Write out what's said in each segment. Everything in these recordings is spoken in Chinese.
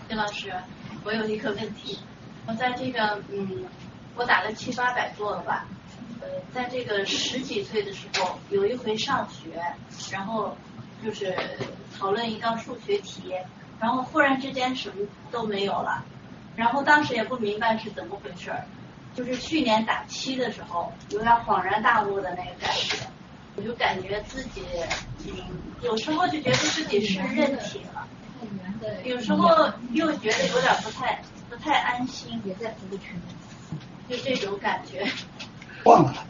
叶老师，我有一个问题，我在这个我打了700-800座了吧，在这个10几岁的时候，有一回上学，然后就是讨论一道数学题，然后忽然之间什么都没有了，然后当时也不明白是怎么回事，就是去年打7的时候，有点恍然大悟的那个感觉，我就感觉自己有时候就觉得自己是认体了。有时候又觉得有点不太安心，也在服务区，就这种感觉。 忘了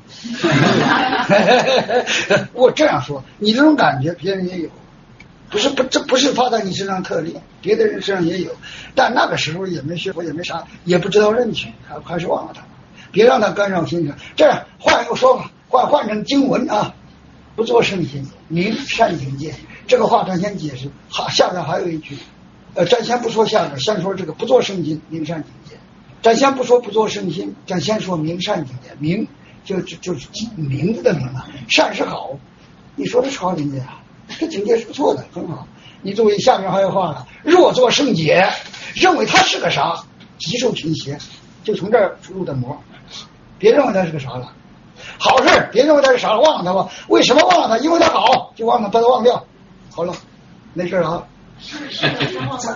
吧。我这样说，你这种感觉别人也有，这不是发在你身上特例，别的人身上也有，但那个时候也没学过，也没啥，也不知道认取，还是忘了他，别让他干扰心情。这样换一个说法，换成经文啊，不做圣心，明善警戒。这个话咱先解释，好，下面还有一句，咱先不说下面，先说这个不做圣心，明善警戒。咱先不说不做圣心，咱先说明善警戒。明就是名字的名啊，善是好，你说的是好警戒啊，这警戒是不错的，很好。你注意下面还有话了，若做圣洁，认为他是个啥，极受群邪，就从这儿入的魔，别认为他是个啥了。好事别认为他是啥了，忘了他吧。为什么忘了他？因为他好，就忘了，把他忘掉。好了，没事啊。 是的时候